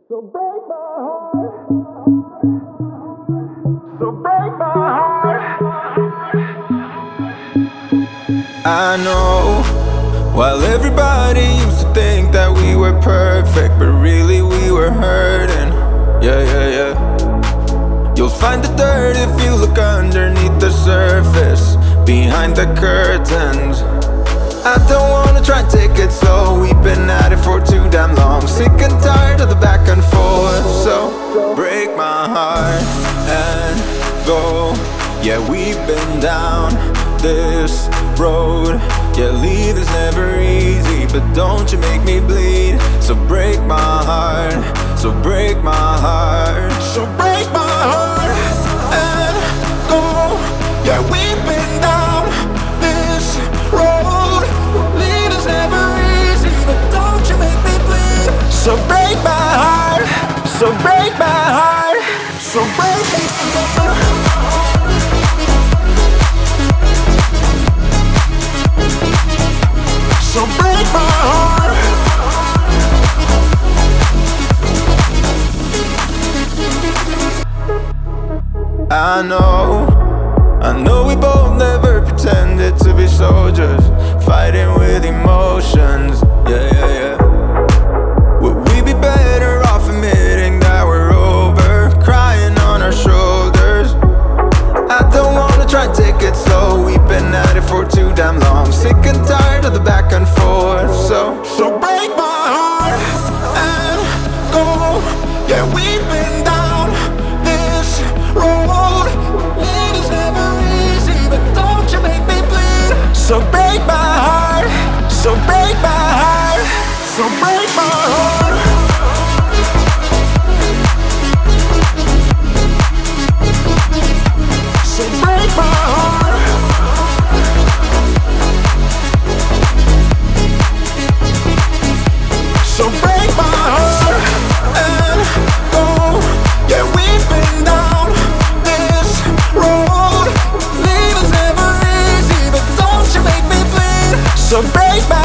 So break my heart. So break my heart. I know, while everybody used to think that we were perfect, but really we were hurting. Yeah, yeah, yeah. You'll find the dirt if you look underneath the surface, behind the curtains. I don't wanna try and take it slow. We've been at it for too damn long. Sick and tired of the back and forth. So break my heart and go. Yeah, we've been down this road. Yeah, leave is never easy, but don't you make me bleed. So break my heart. So break my heart. So break my heart and go. Yeah, we've been down this road. Leave is never easy, but don't you make me bleed. So break my heart. So break my heart. So break my heart. So break my heart. I know we both never pretended to be soldiers, fighting with emotions. Yeah, yeah, yeah. Would we be better off admitting that we're over, crying on our shoulders? I don't wanna try and take it slow. We've been at it for too damn long. Sick and tired of the back and forth. So break my heart and go. Yeah, we've been down this road. It is never easy, but don't you make me bleed. So break my heart. So break my heart. So break my heart. So break my heart. So break my heart and go. Yeah, we've been down this road. Leave is never easy, but don't you make me bleed. So break my